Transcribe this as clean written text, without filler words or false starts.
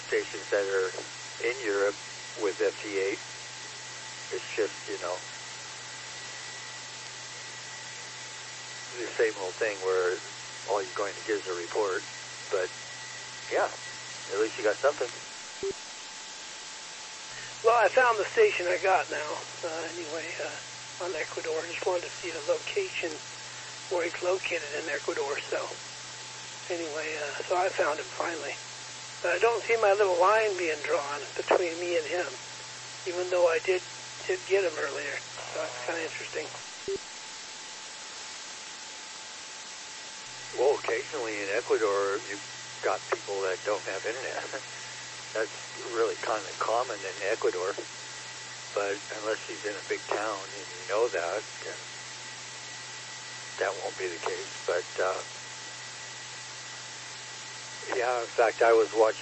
stations that are in Europe with FT8. It's just, the same old thing where all you're going to get is a report. But, yeah, at least you got something. Well, I found the station I got now, on Ecuador. I just wanted to see the location where it's located in Ecuador. So, anyway, so I found him finally. But I don't see my little line being drawn between me and him, even though I did get him earlier. So it's kind of interesting. Well, occasionally in Ecuador, you've got people that don't have internet. That's really kind of common in Ecuador. But unless he's in a big town and you know that, then that won't be the case. But, yeah, in fact, I was watching